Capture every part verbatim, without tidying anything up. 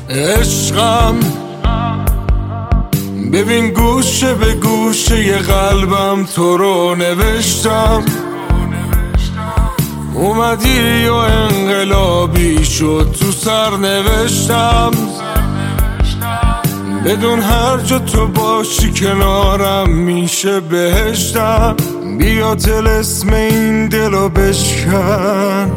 عشقم ببین گوشه به گوشه ی قلبم تو رو نوشتم. اومدی و انقلابی شد تو سر نوشتم. بدون هر جا تو باشی کنارم میشه بهشتم. بیا طلسم این دلو بشکن.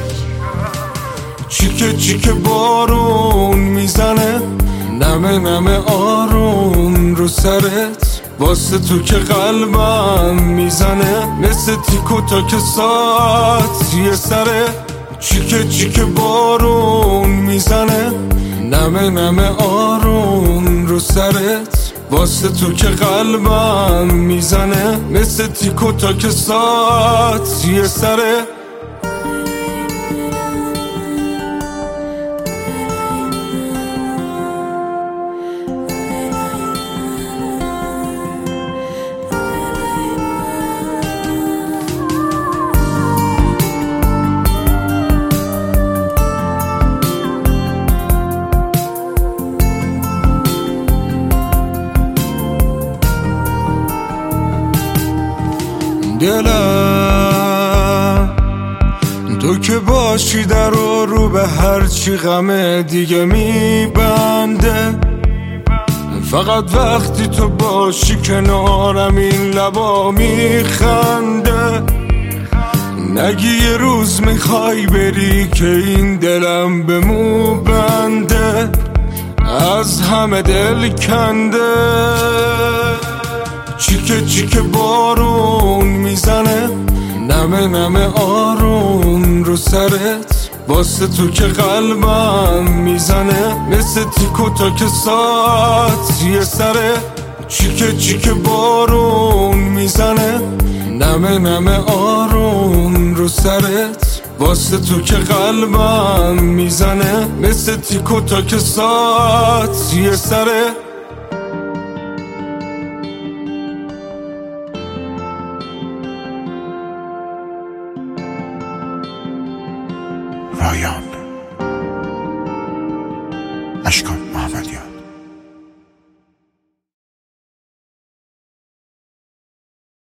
چیکه چیکه بارون میزنه، نمه نمه آروم رو سرت، واسه تو که قلبم میزنه مثل تیکو تا که ساعت یه سره. چیکه چیکه بارون میزنه، نمه نمه آروم رو سرت، واسه تو که قلبم میزنه مثل تیکو تا که ساعت یه سره. دلم تو که باشی در و رو به هرچی غم دیگه میبنده. فقط وقتی تو باشی کنارم این لبا میخنده. نگی یه روز میخوای بری که این دلم به مو بنده، از همه دل کنده. چیکه چیکه بارون میزنه، نمه نمه آروم رو سرت، واسه تو که قلبم میزنه مثل تیکو تا که ساعت یه سره. چیکه چیکه بارون میزنه، نمه نمه آروم رو سرت، واسه تو که قلبم میزنه مثل تیکو تا که ساعت یه سره. رایان اشکان